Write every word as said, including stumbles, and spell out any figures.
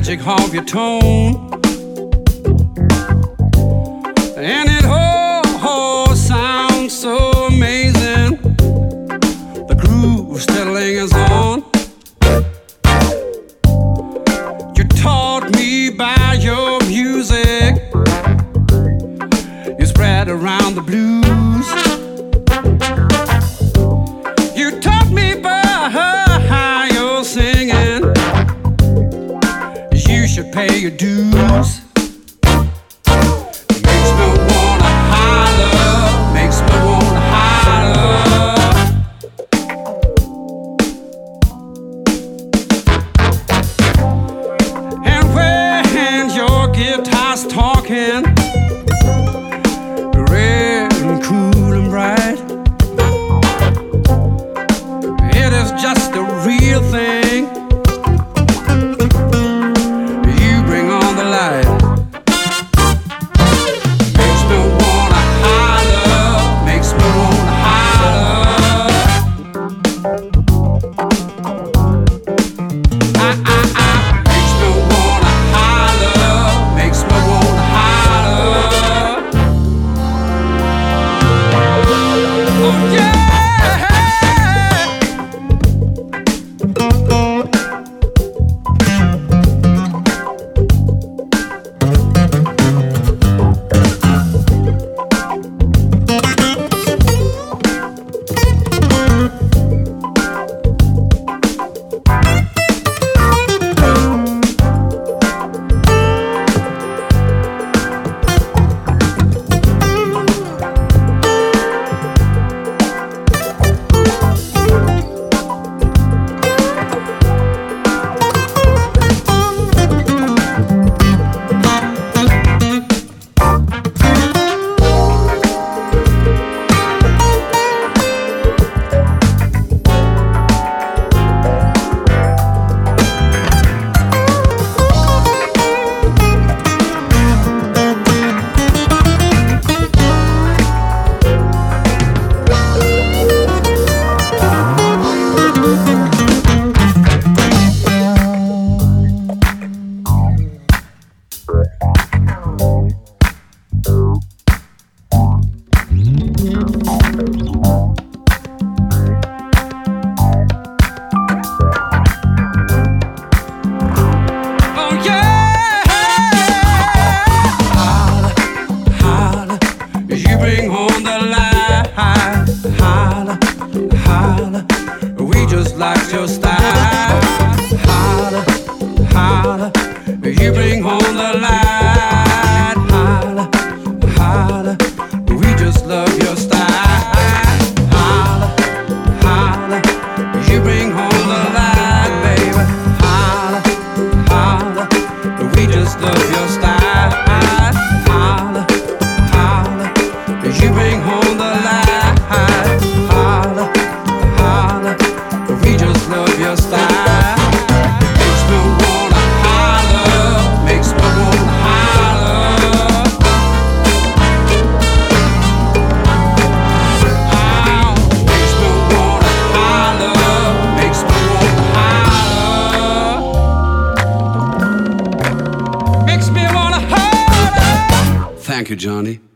magic of your tone, and it all, all sounds so amazing. The groove still lingers on. You taught me by your music. You spread around the blues. You taught me by how you're singing. You should pay your dues. Makes me wanna holler, makes me wanna holler. And when your guitar's talking, red and cool and bright, it is just the real thing. You bring on the light. Makes me wanna holler, makes me wanna holler. I, I, I, makes me wanna holler, makes me wanna holler. Oh yeah. Like your style, holler, holler. You bring home the light, holler, holler. We just love your style, holler, holler. You bring home the light, baby, holler, holler. We just love your style, holler, holler. You bring home the light, holler, holler. We just love your style. Makes me wanna holler, makes me wanna holler. Oh, makes me wanna holler, makes me wanna holler. Makes me wanna holler. Thank you, Johnny.